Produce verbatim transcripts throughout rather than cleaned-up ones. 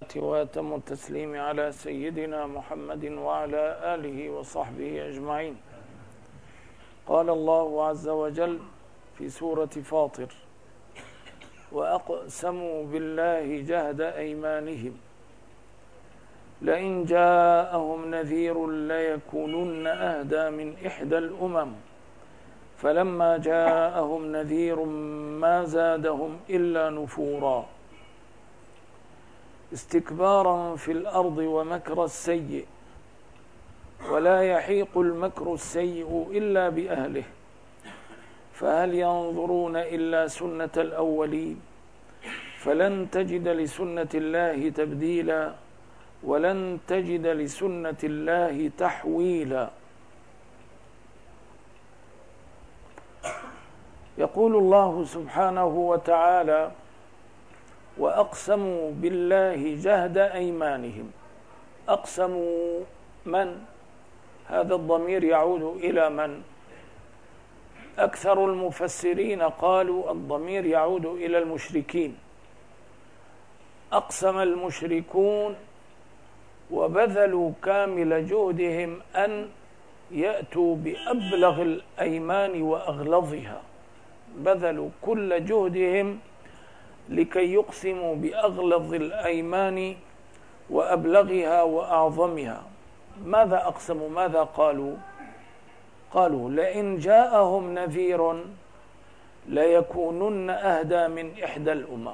وأتم التسليم على سيدنا محمد وعلى آله وصحبه أجمعين. قال الله عز وجل في سورة فاطر: وأقسموا بالله جهد أيمانهم لئن جاءهم نذير ليكونن أهدى من إحدى الأمم فلما جاءهم نذير ما زادهم إلا نفورا استكبارا في الأرض ومكر السيء ولا يحيق المكر السيء إلا بأهله فهل ينظرون إلا سنة الأولين فلن تجد لسنة الله تبديلا ولن تجد لسنة الله تحويلا. يقول الله سبحانه وتعالى: وأقسموا بالله جهد أيمانهم. أقسموا من؟ هذا الضمير يعود إلى من؟ أكثر المفسرين قالوا الضمير يعود إلى المشركين. أقسم المشركون وبذلوا كامل جهدهم أن يأتوا بأبلغ الأيمان وأغلظها، بذلوا كل جهدهم لكي يقسموا بأغلظ الأيمان وأبلغها وأعظمها. ماذا أقسموا؟ ماذا قالوا؟ قالوا: لئن جاءهم نذير ليكونن أهدى من إحدى الأمم.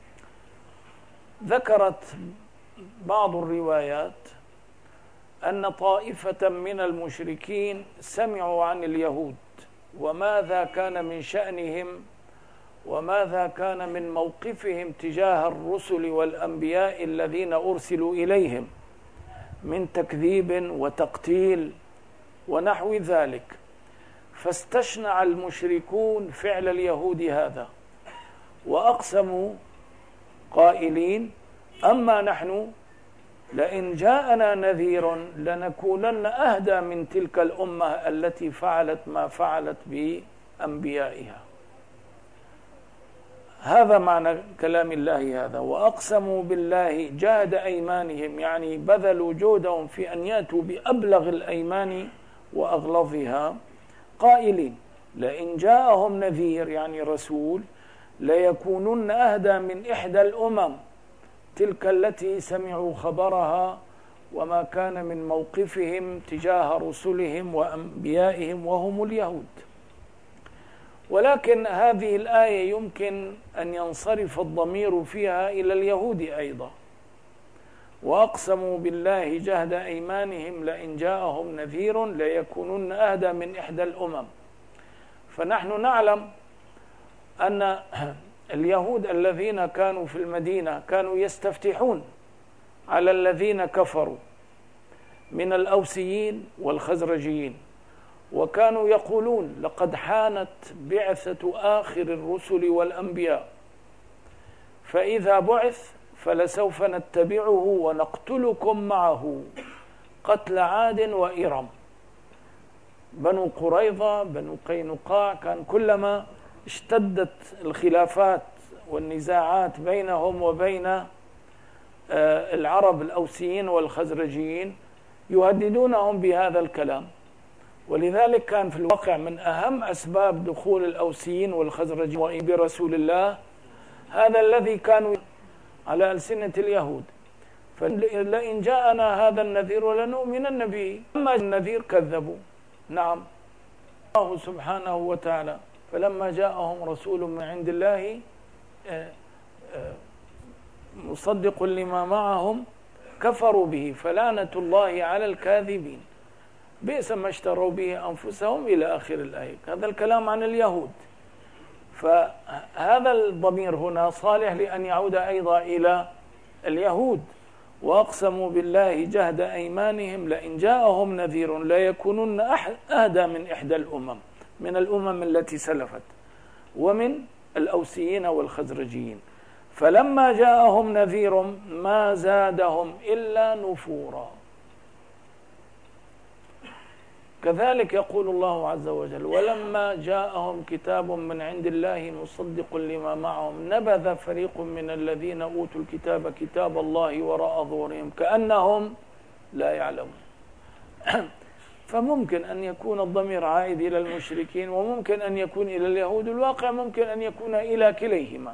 ذكرت بعض الروايات أن طائفة من المشركين سمعوا عن اليهود وماذا كان من شأنهم وماذا كان من موقفهم تجاه الرسل والأنبياء الذين أرسلوا إليهم من تكذيب وتقتيل ونحو ذلك، فاستشنع المشركون فعل اليهود هذا وأقسموا قائلين: أما نحن لئن جاءنا نذير لنكونن أهدى من تلك الأمة التي فعلت ما فعلت بأنبيائها. هذا معنى كلام الله هذا. وأقسموا بالله جهد أيمانهم، يعني بذلوا جهدهم في أن يأتوا بأبلغ الأيمان وأغلظها، قائلين: لئن جاءهم نذير يعني رسول ليكونن أهدى من إحدى الأمم، تلك التي سمعوا خبرها وما كان من موقفهم تجاه رسلهم وأنبيائهم وهم اليهود. ولكن هذه الآية يمكن أن ينصرف الضمير فيها إلى اليهود أيضا. وأقسموا بالله جهد أيمانهم لئن جاءهم نذير ليكونن أهدى من إحدى الأمم. فنحن نعلم أن اليهود الذين كانوا في المدينة كانوا يستفتحون على الذين كفروا من الأوسيين والخزرجيين، وكانوا يقولون: لقد حانت بعثة آخر الرسل والأنبياء، فإذا بعث فلسوف نتبعه ونقتلكم معه قتل عاد وإرم. بنو قريظة، بنو قينقاع، كان كلما اشتدت الخلافات والنزاعات بينهم وبين العرب الأوسيين والخزرجيين يهددونهم بهذا الكلام. ولذلك كان في الواقع من أهم أسباب دخول الأوسيين والخزرجيين برسول الله هذا الذي كانوا على ألسنة اليهود: فلئن جاءنا هذا النذير لنؤمنن به. أما النذير كذبوا. نعم، الله سبحانه وتعالى: فلما جاءهم رسول من عند الله مصدق لما معهم كفروا به فلعنة الله على الكاذبين بئس ما اشتروا به أنفسهم إلى آخر الآية. هذا الكلام عن اليهود. فهذا الضمير هنا صالح لأن يعود أيضا إلى اليهود. وأقسموا بالله جهد أيمانهم لئن جاءهم نذير ليكونن أهدى من إحدى الأمم، من الأمم التي سلفت ومن الأوسيين والخزرجيين. فلما جاءهم نذير ما زادهم إلا نفورا. كذلك يقول الله عز وجل: ولما جاءهم كتاب من عند الله مصدق لما معهم نبذ فريق من الذين أوتوا الكتاب كتاب الله وراء ظهورهم كأنهم لا يعلمون. فممكن أن يكون الضمير عائد إلى المشركين، وممكن أن يكون إلى اليهود، الواقع ممكن أن يكون إلى كليهما.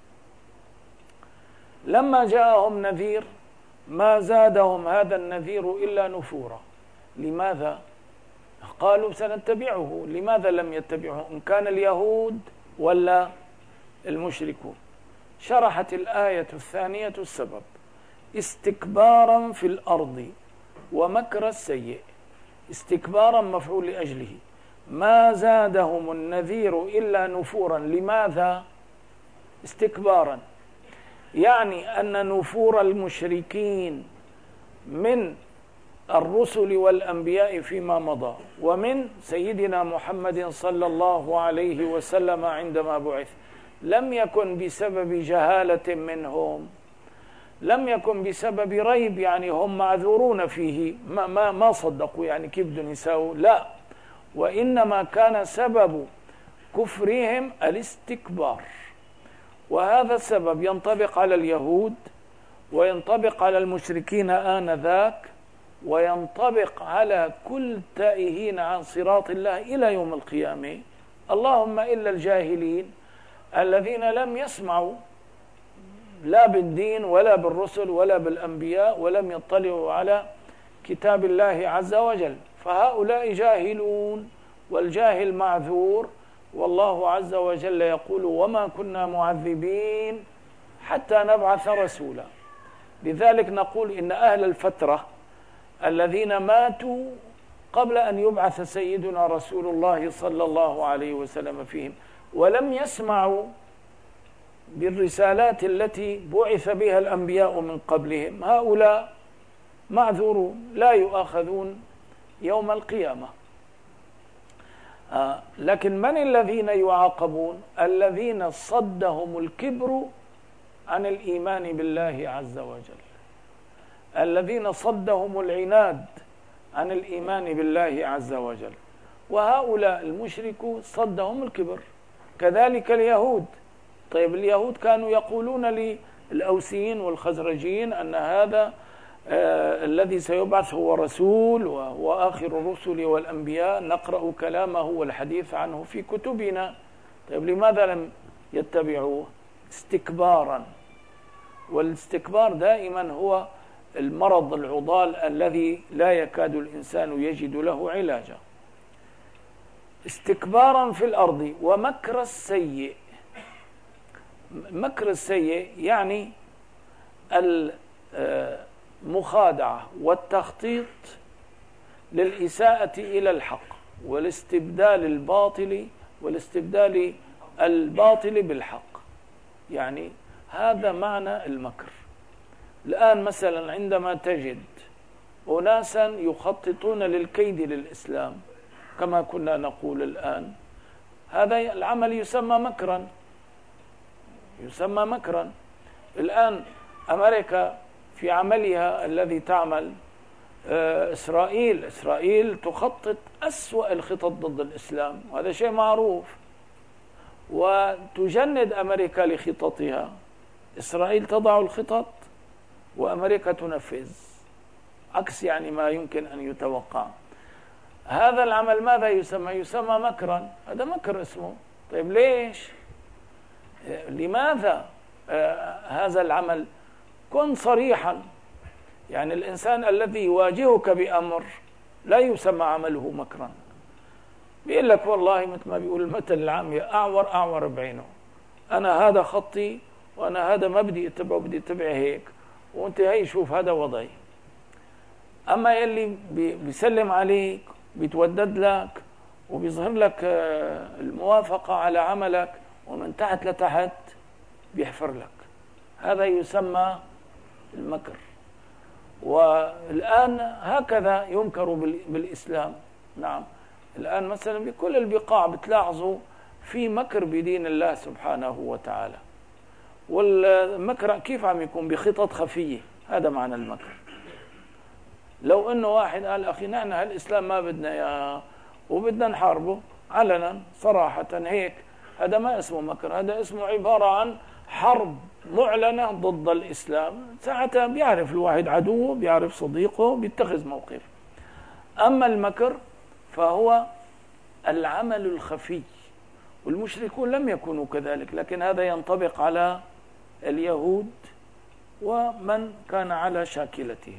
لما جاءهم نذير ما زادهم هذا النذير إلا نفورا. لماذا؟ قالوا سنتبعه. لماذا لم يتبعه إن كان اليهود ولا المشركون؟ شرحت الآية الثانية السبب: استكبارا في الأرض ومكر السيء. استكبارا مفعول لأجله، ما زادهم النذير إلا نفورا. لماذا استكبارا؟ يعني أن نفور المشركين من الرسل والأنبياء فيما مضى ومن سيدنا محمد صلى الله عليه وسلم عندما بعث لم يكن بسبب جهالة منهم، لم يكن بسبب ريب، يعني هم معذورون فيه، ما, ما, ما صدقوا، يعني كيف بدهم يساووا؟ لا، وإنما كان سبب كفرهم الاستكبار. وهذا السبب ينطبق على اليهود وينطبق على المشركين آنذاك وينطبق على كل تائهين عن صراط الله إلى يوم القيامة، اللهم إلا الجاهلين الذين لم يسمعوا لا بالدين ولا بالرسل ولا بالأنبياء ولم يطلعوا على كتاب الله عز وجل، فهؤلاء جاهلون، والجاهل معذور. والله عز وجل يقول: وما كنا معذبين حتى نبعث رسولا. لذلك نقول إن أهل الفترة الذين ماتوا قبل أن يبعث سيدنا رسول الله صلى الله عليه وسلم فيهم ولم يسمعوا بالرسالات التي بعث بها الأنبياء من قبلهم، هؤلاء معذورون لا يؤاخذون يوم القيامة. آه لكن من الذين يعاقبون؟ الذين صدهم الكبر عن الإيمان بالله عز وجل، الذين صدهم العناد عن الإيمان بالله عز وجل، وهؤلاء المشركون صدهم الكبر. كذلك اليهود. طيب اليهود كانوا يقولون للأوسيين والخزرجيين أن هذا آه الذي سيبعث هو رسول وهو آخر الرسل والأنبياء، نقرأ كلامه والحديث عنه في كتبنا. طيب لماذا لم يتبعوه؟ استكبارا. والاستكبار دائما هو المرض العضال الذي لا يكاد الإنسان يجد له علاجا. استكبارا في الأرض ومكر السيء. مكر السيء يعني المخادعة والتخطيط للإساءة إلى الحق والاستبدال الباطل والاستبدال الباطل بالحق، يعني هذا معنى المكر. الآن مثلا عندما تجد أناسا يخططون للكيد للإسلام كما كنا نقول الآن، هذا العمل يسمى مكرا، يسمى مكرا. الآن أمريكا في عملها الذي تعمل، إسرائيل إسرائيل تخطط أسوأ الخطط ضد الإسلام، وهذا شيء معروف، وتجند أمريكا لخططها. إسرائيل تضع الخطط وأمريكا تنفذ، عكس يعني ما يمكن أن يتوقع. هذا العمل ماذا يسمى؟ يسمى مكرا، هذا مكر اسمه. طيب ليش؟ لماذا آه هذا العمل؟ كن صريحا، يعني الإنسان الذي يواجهك بأمر لا يسمى عمله مكرا. بيقول لك والله مثل ما بيقول المثل العام: أعور أعور بعينه، أنا هذا خطي وأنا هذا ما بدي أتبعه، بدي أتبع هيك، وأنت هي شوف هذا وضعي. أما يلي بيسلم عليك بيتودد لك وبيظهر لك الموافقة على عملك ومن تحت لتحت بيحفر لك، هذا يسمى المكر. والآن هكذا ينكر بالإسلام. نعم، الآن مثلا بكل البقاع بتلاحظوا في مكر بدين الله سبحانه وتعالى، والمكر كيف عم يكون؟ بخطط خفية، هذا معنى المكر. لو انه واحد قال اخي نحن هالاسلام ما بدنا اياه وبدنا نحاربه علنا صراحة هيك، هذا ما اسمه مكر، هذا اسمه عبارة عن حرب معلنة ضد الإسلام. ساعتها بيعرف الواحد عدوه، بيعرف صديقه، بيتخذ موقف. أما المكر فهو العمل الخفي، والمشركون لم يكونوا كذلك، لكن هذا ينطبق على اليهود ومن كان على شاكلتهم.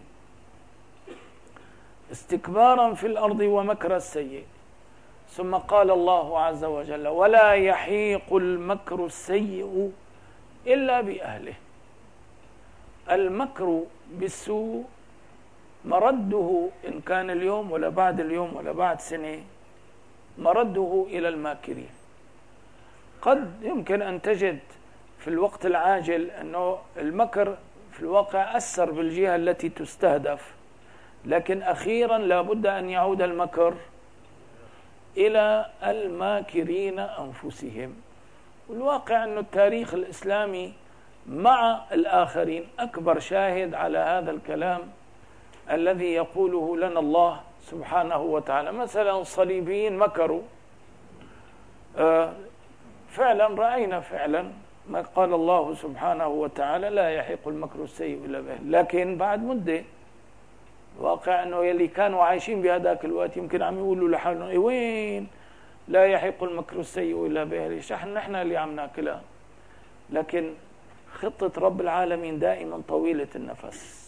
استكبارا في الأرض ومكر السيء. ثم قال الله عز وجل ولا يحيق المكر السيء إلا بأهله. المكر بالسوء مرده إن كان اليوم ولا بعد اليوم ولا بعد سنة، مرده إلى الماكرين. قد يمكن أن تجد في الوقت العاجل أنه المكر في الواقع أثر بالجهة التي تستهدف، لكن أخيرا لابد أن يعود المكر إلى الماكرين أنفسهم. والواقع أن التاريخ الإسلامي مع الآخرين أكبر شاهد على هذا الكلام الذي يقوله لنا الله سبحانه وتعالى. مثلا الصليبيين مكروا، فعلا رأينا فعلا ما قال الله سبحانه وتعالى لا يحيق المكر السيء إلا به، لكن بعد مدة واقع أنه يلي كانوا عايشين بهذاك الوقت يمكن عم يقولوا لحالهم إيه وين لا يحيق المكر السيء إلا به، ليش نحن اللي عم ناكلها. لكن خطة رب العالمين دائما طويلة النفس،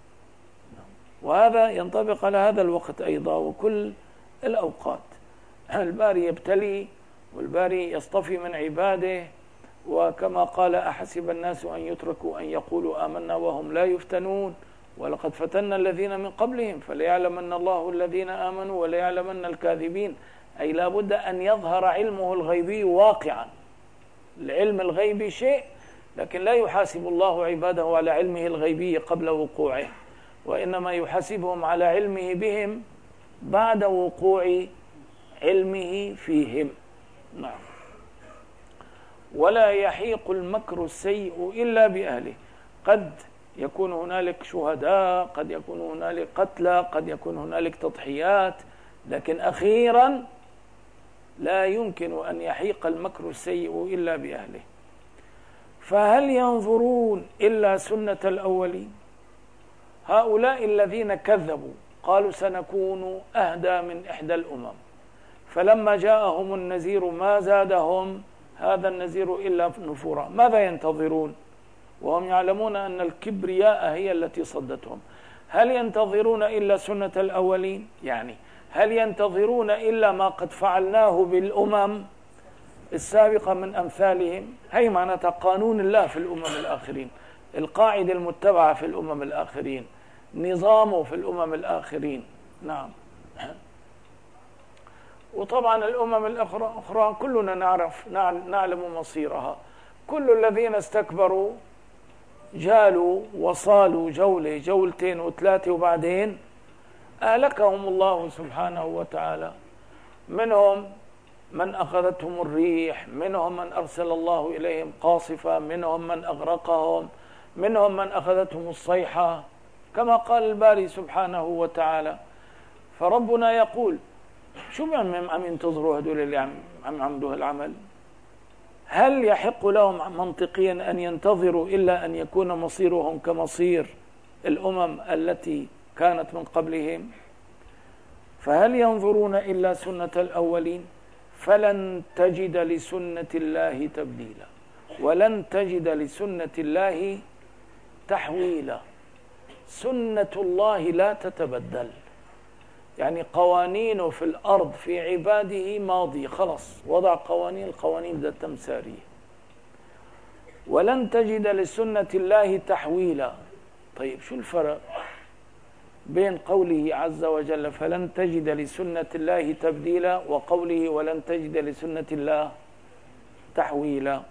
وهذا ينطبق على هذا الوقت أيضا وكل الأوقات. الباري يبتلي والباري يصطفي من عباده، وكما قال أحسب الناس أن يتركوا أن يقولوا آمنا وهم لا يفتنون ولقد فتنا الذين من قبلهم فليعلمن الله الذين آمنوا وليعلمن الكاذبين. أي لا بد أن يظهر علمه الغيبي واقعا. العلم الغيبي شيء، لكن لا يحاسب الله عباده على علمه الغيبي قبل وقوعه، وإنما يحاسبهم على علمه بهم بعد وقوع علمه فيهم. نعم. ولا يحيق المكر السيء إلا بأهله. قد يكون هنالك شهداء، قد يكون هنالك قتلى، قد يكون هنالك تضحيات، لكن أخيرا لا يمكن أن يحيق المكر السيء إلا بأهله. فهل ينظرون إلا سنة الأولين؟ هؤلاء الذين كذبوا قالوا سنكون أهدى من إحدى الأمم، فلما جاءهم النذير ما زادهم هذا النذير إلا نفورا. ماذا ينتظرون وهم يعلمون أن الكبرياء هي التي صدتهم؟ هل ينتظرون إلا سنة الأولين؟ يعني هل ينتظرون إلا ما قد فعلناه بالأمم السابقة من أمثالهم؟ هي معناتها قانون الله في الأمم الآخرين، القاعدة المتبعة في الأمم الآخرين، نظامه في الأمم الآخرين. نعم. وطبعا الأمم الأخرى كلنا نعرف نعلم مصيرها. كل الذين استكبروا جالوا وصالوا جولة جولتين وثلاثة وبعدين أهلكهم الله سبحانه وتعالى. منهم من أخذتهم الريح، منهم من أرسل الله إليهم قاصفة، منهم من أغرقهم، منهم من أخذتهم الصيحة كما قال الباري سبحانه وتعالى. فربنا يقول شو عم عم ينتظروا هدول اللي عم عم عملوا هالعمل؟ هل يحق لهم منطقيا أن ينتظروا إلا أن يكون مصيرهم كمصير الأمم التي كانت من قبلهم؟ فهل ينظرون إلا سنة الأولين؟ فلن تجد لسنة الله تبديلا ولن تجد لسنة الله تحويلا. سنة الله لا تتبدل، يعني قوانينه في الأرض في عباده ماضي، خلص وضع قوانين، القوانين ذات تمسارية. ولن تجد لسنة الله تحويلا. طيب شو الفرق بين قوله عز وجل فلن تجد لسنة الله تبديلا وقوله ولن تجد لسنة الله تحويلا؟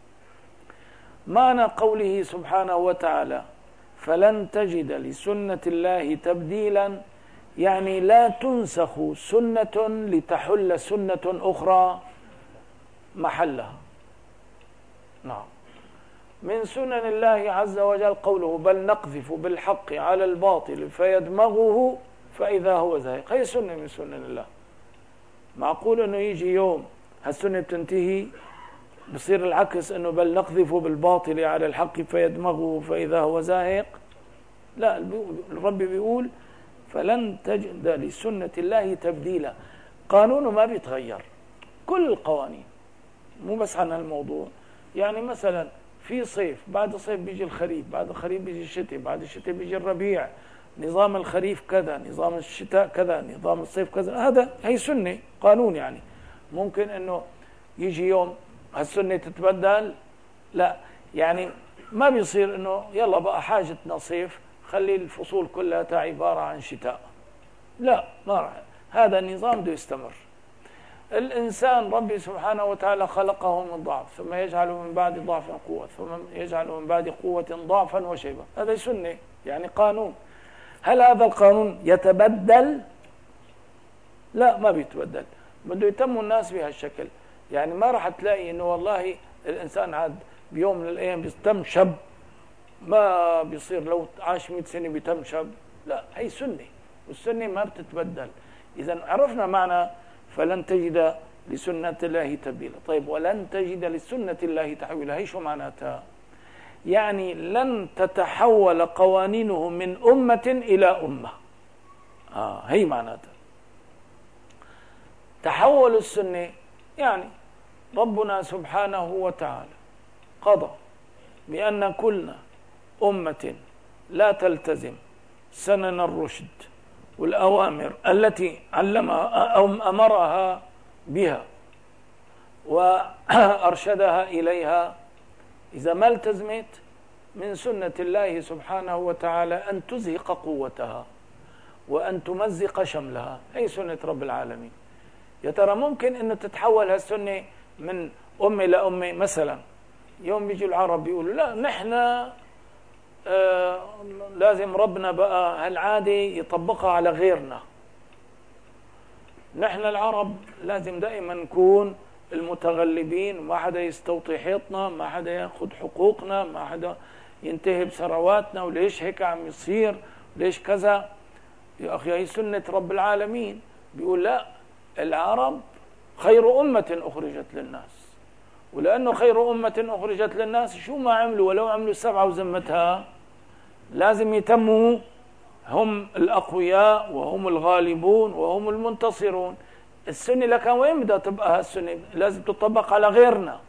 معنى قوله سبحانه وتعالى فلن تجد لسنة الله تبديلا يعني لا تنسخ سنة لتحل سنة أخرى محلها. نعم. من سنن الله عز وجل قوله بل نقذف بالحق على الباطل فيدمغه فإذا هو زاهق. هي سنة من سنن الله. معقول أنه يجي يوم هالسنة بتنتهي بصير العكس أنه بل نقذف بالباطل على الحق فيدمغه فإذا هو زاهق؟ لا، الرب بيقول فلن تجد لسنة الله تبديلا. قانونه ما بيتغير، كل القوانين مو بس عن الموضوع. يعني مثلا في صيف، بعد الصيف بيجي الخريف، بعد الخريف بيجي الشتاء، بعد الشتاء بيجي الربيع، نظام الخريف كذا، نظام الشتاء كذا، نظام الصيف كذا. هذا هي سنة قانون. يعني ممكن انه يجي يوم هالسنة تتبدل؟ لا، يعني ما بيصير انه يلا بقى حاجتنا صيف خلي الفصول كلها عبارة عن شتاء. لا، ما راح. هذا النظام بده يستمر. الإنسان ربي سبحانه وتعالى خلقه من ضعف ثم يجعله من بعد ضعف قوة ثم يجعله من بعد قوة ضعفا وشيبة. هذا سنة، يعني قانون. هل هذا القانون يتبدل؟ لا، ما بيتبدل. بده يتم الناس بهالشكل. يعني ما راح تلاقي انه والله الإنسان عاد بيوم من الأيام بيتم شاب، ما بيصير لو عاش مئة سنة بيتم شاب. لا، هي سنة، والسنة ما بتتبدل. إذا عرفنا معنى فلن تجد لسنة الله تبديلا. طيب، ولن تجد لسنة الله تحويلا، هي شو معناتها؟ يعني لن تتحول قوانينه من أمة إلى أمة. آه هي معناتها تحول السنة. يعني ربنا سبحانه وتعالى قضى بأن كل أمة لا تلتزم سنن الرشد والأوامر التي علمها أو أمرها بها وأرشدها إليها، إذا ما التزمت من سنة الله سبحانه وتعالى أن تزهق قوتها وأن تمزق شملها. هي سنة رب العالمين. يا ترى ممكن أنه تتحول هالسنة من أمة لأمة؟ مثلا يوم بيجي العرب بيقولوا لا نحن آه لازم ربنا بقى هالعادة يطبقها على غيرنا. نحن العرب لازم دائما نكون المتغلبين، ما حدا يستوطي حيطنا، ما حدا ياخذ حقوقنا، ما حدا ينتهي بثرواتنا، وليش هيك عم يصير، ليش كذا. يا أخي هي سنة رب العالمين. بيقول لا، العرب خير أمة أخرجت للناس، ولأنه خير أمة أخرجت للناس شو ما عملوا ولو عملوا السبعة وزمتها لازم يتموا هم الأقوياء وهم الغالبون وهم المنتصرون. السنة لكن وين بدها تبقى هالسنة؟ لازم تطبق على غيرنا.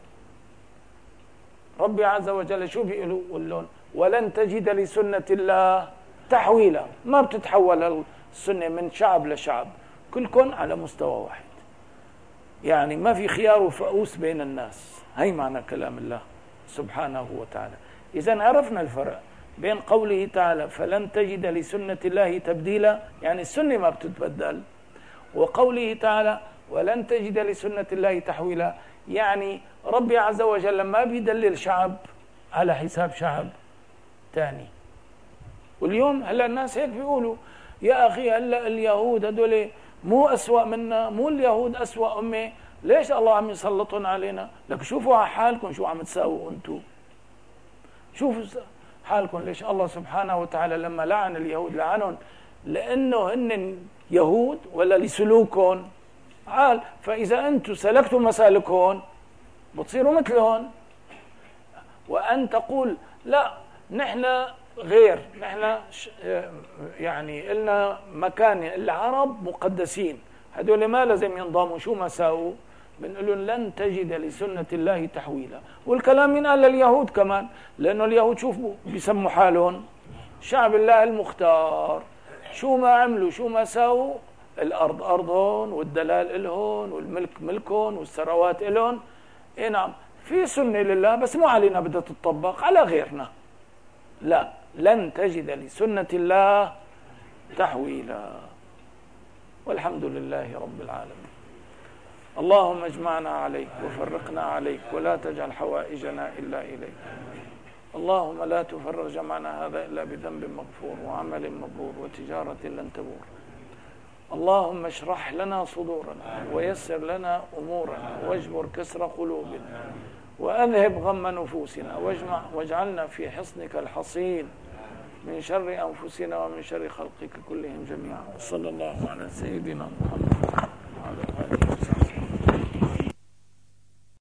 ربي عز وجل شو بيقول لهم؟ ولن تجد لسنة الله تحويلا. ما بتتحول السنة من شعب لشعب، كلكم على مستوى واحد. يعني ما في خيار وفؤوس بين الناس. هي معنى كلام الله سبحانه وتعالى. إذن عرفنا الفرق بين قوله تعالى فلن تجد لسنة الله تبديلا، يعني السنة ما بتتبدل، وقوله تعالى ولن تجد لسنة الله تحويلا، يعني ربي عز وجل ما بيدلل شعب على حساب شعب تاني. واليوم هلا الناس هيك بيقولوا يا أخي هلا اليهود هدول مو أسوأ منا، مو اليهود أسوأ أمة، ليش الله عم يسلطون علينا؟ لك شوفوا على حالكم شو عم تساووا أنتم، شوفوا حالكم. ليش الله سبحانه وتعالى لما لعن اليهود لعنهم لأنه هن يهود ولا لسلوكهم؟ قال فإذا أنتم سلكتوا مسالكهم بتصيروا مثلهم. وأن تقول لا نحن غير، نحن يعني لنا مكان، العرب مقدسين، هذول ما لازم ينضموا شو ما ساووا. بنقول لهم لن تجد لسنة الله تحويلا. والكلام ينقال لليهود كمان، لأنه اليهود شوفوا بيسموا حالهم شعب الله المختار، شو ما عملوا شو ما ساووا الأرض أرضهم والدلال إلهم والملك ملكهم والثروات إلهم. إيه نعم، في سنة لله بس مو علينا بدها تطبق على غيرنا. لا، لن تجد لسنة الله تحويلا. والحمد لله رب العالمين. اللهم اجمعنا عليك وفرقنا عليك ولا تجعل حوائجنا إلا إليك. اللهم لا تفرغ جمعنا هذا إلا بذنب مغفور وعمل مبرور وتجارة لن تبور. اللهم اشرح لنا صدورنا ويسر لنا أمورنا واجبر كسر قلوبنا وأذهب غم نفوسنا، واجمع واجعلنا في حصنك الحصين من شر أنفسنا ومن شر خلقك كلهم جميعا. صلى الله على سيدنا محمد.